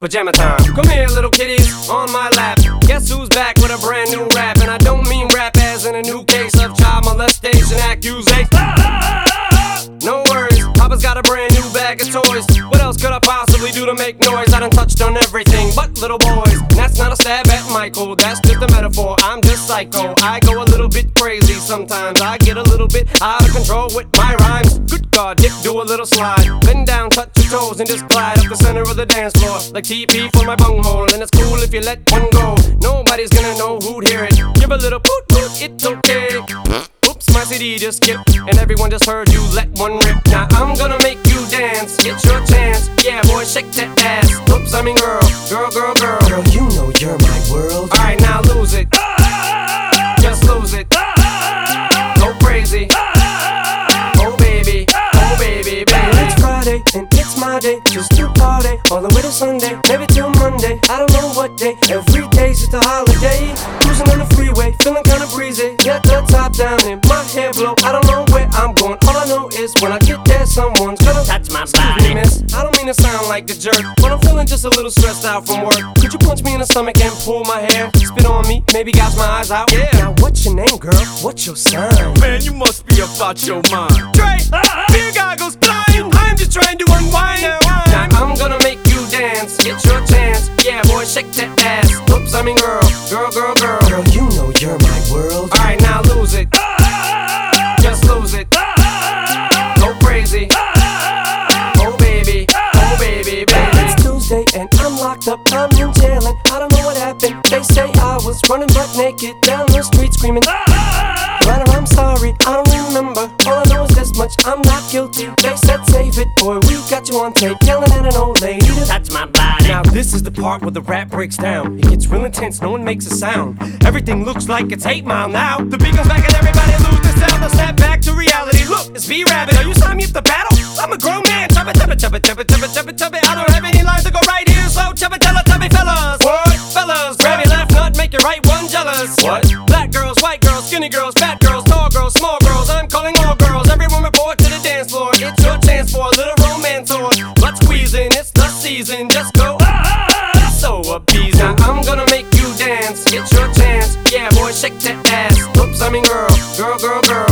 pajama time. Come here, little kitties, on my lap. Guess who's back with a brand new rap? And I don't mean rap as in a new case of child molestation accusation. No worries, Papa's got a brand new bag of toys. What else could I possibly do to make noise? I done touched on everything but little boys. And that's not a stab at Michael, that's just a metaphor. I'm just psycho, I go a little bit crazy sometimes. I get a little bit out of control with my rhymes. Good God, Dick, do a little slide. Bend down, touch your toes, and just glide up the center of the dance floor like TP for my bunghole. And it's cool if you let one go. Nobody's gonna know who'd hear it. Give a little poot poot, it's okay. Oops, my CD just skipped, and everyone just heard you let one rip. Now I'm gonna make you dance, it's your chance. Yeah, boy, shake that ass. Oops, I mean girl, girl, girl, girl. Girl, you know you're my world. Alright, now lose it. Just lose it. Go crazy. Oh baby, baby. It's Friday, and it's my day. Just to party, all the way to Sunday. Maybe till Monday, I don't know what day. Every day's just a holiday. Cruising on the freeway, feeling kinda breezy. Got the top down and my hair blow. I don't know where I'm going, all I know is when I get there, someone's gonna touch my Excuse body. me, miss, I don't mean to sound like a jerk, but I'm feeling just a little stressed out from work. Could you punch me in the stomach and pull my hair? Spit on me, maybe gouge my eyes out. Yeah. Now what's your name, girl? What's your sign? Man, you must be about your mind. Dre, beer goggles flying. I'm just trying to unwind. Now I'm gonna make you dance, it's your chance. Yeah, boy, shake that ass. Oops, I mean girl, girl, girl, girl. Girl, you know you're my world. Alright, now lose it. Just lose it. Go crazy. Oh baby, baby. It's Tuesday and I'm locked up, I'm in jail and I don't know what happened. They say I was running butt naked down the street screaming. But I'm sorry, I don't remember. All I know is this much, I'm not guilty. They said save it, boy, we got you on tape yelling at an old lady to Touch my body. Now this is the part where the rap breaks down. It gets real intense, no one makes a sound. Everything looks like it's 8 Mile now. The beat comes back and everybody lose the sound. They'll snap back to reality. Look, it's B-Rabbit. Are you signing me up to battle? I'm a grown man. Chubba, chubba, chubba, chubba, chubba, chubba, chubba. I don't have any lines to go right here, so chubba, chubba, chubby fellas. What? Fellas, grab your left nut, make your right one jealous. What? Black girls, white girls, skinny girls, fat girls, tall girls, small girls. I'm calling all girls. Everyone report to the dance floor. It's your chance for a little romance or butt squeezing. It's the season. Just go so appeasing. Now I'm gonna make you dance. It's your chance. Yeah, boy, shake that ass. Oops, I mean girl, girl, girl, girl.